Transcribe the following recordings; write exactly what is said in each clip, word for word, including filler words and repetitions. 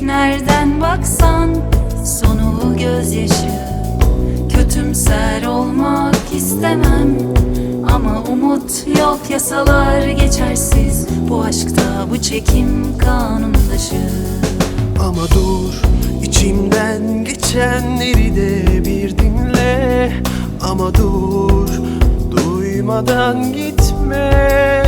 nereden baksan sonu gözyaşı. Kötümser olmak istemem ama umut yok, yasalar geçersiz. Bu aşkta bu çekim kanun dışı. Ama dur, içimden geçenleri de bir dinle. Ama dur, duymadan gitme.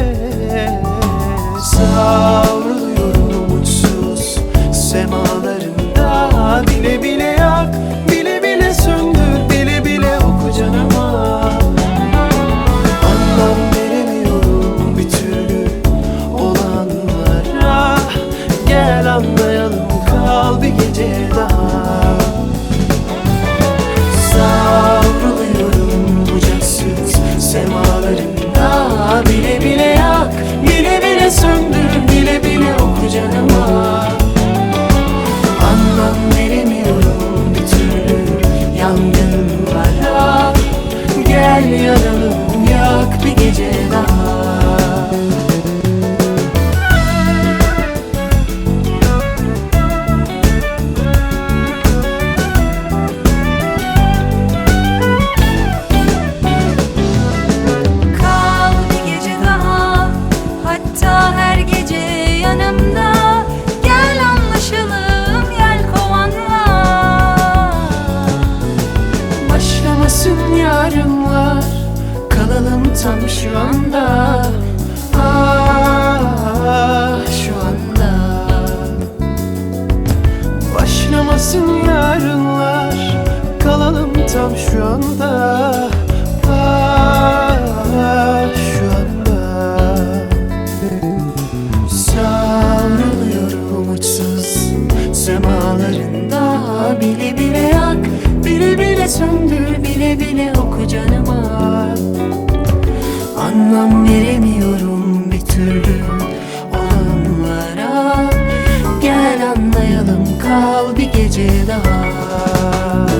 Savruluyorum umutsuz semalarında. Bile bile yak, bile bile söndür, bile bile oku canıma. Anlam veremiyorum bir türlü olanlara. Gel anlayalım, kal bir gece daha. Savruluyorum bucaksız semalarında. Bile bile yak, bile bile söndür, bile bile oku canıma. Anlam veremiyorum bir türlü yangınlara. Gel yanalım, yak bir gece daha. Yarınlar kalalım tam şu anda. Ah, şu anda. Başlamasın yarınlar, kalalım tam şu anda. Ah, şu anda. Savruluyorum umutsuz semalarında. Bile bile yak, bile bile söndür, bile bile oku canıma. Anlam veremiyorum bir türlü olanlara. Gel anlayalım, kal bir gece daha.